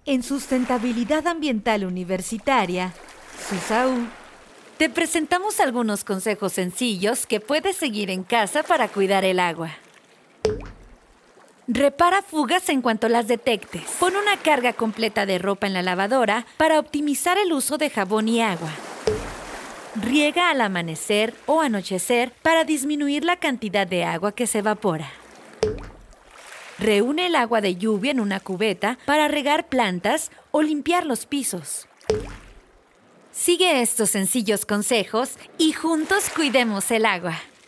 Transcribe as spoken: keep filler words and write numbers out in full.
En Sustentabilidad Ambiental Universitaria, SUSAU, te presentamos algunos consejos sencillos que puedes seguir en casa para cuidar el agua. Repara fugas en cuanto las detectes. Pon una carga completa de ropa en la lavadora para optimizar el uso de jabón y agua. Riega al amanecer o anochecer para disminuir la cantidad de agua que se evapora. Reúne el agua de lluvia en una cubeta para regar plantas o limpiar los pisos. Sigue estos sencillos consejos y juntos cuidemos el agua.